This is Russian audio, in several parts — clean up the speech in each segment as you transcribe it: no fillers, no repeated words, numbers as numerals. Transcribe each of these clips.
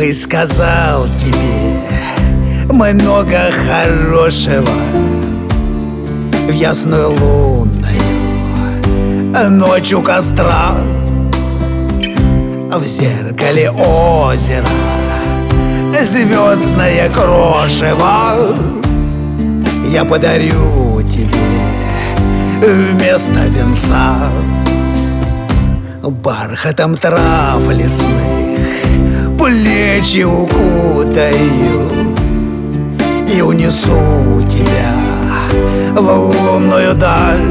бы сказал тебе много хорошего в ясную лунную ночь у костра. В зеркале озера звездное крошево я подарю тебе вместо венца. Бархатом трав лесных плечи укутаю и унесу тебя в лунную даль.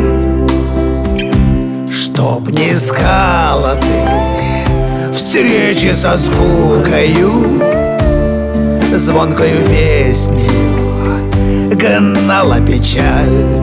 Чтоб не искала ты встречи со скукою, звонкою песнею гнала печаль.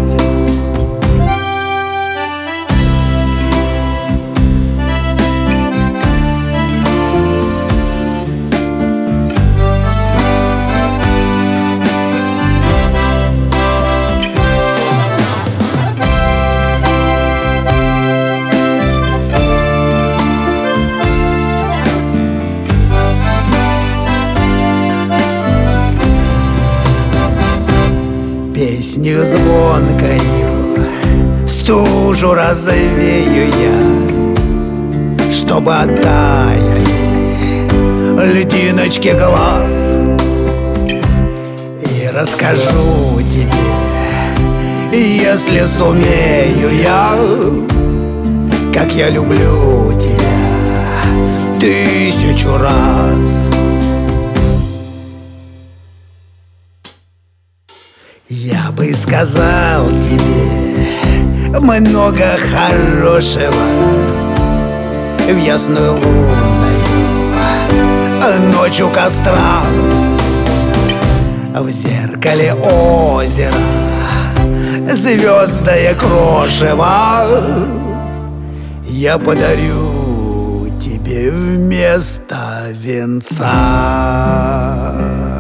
Песню звонкою стужу развею я, чтобы оттаяли льдиночки глаз. И расскажу тебе, если сумею я, как я люблю тебя 1000 раз. Я бы сказал тебе много хорошего в ясную лунную ночь у костра. В зеркале озера звездное крошево я подарю тебе вместо венца.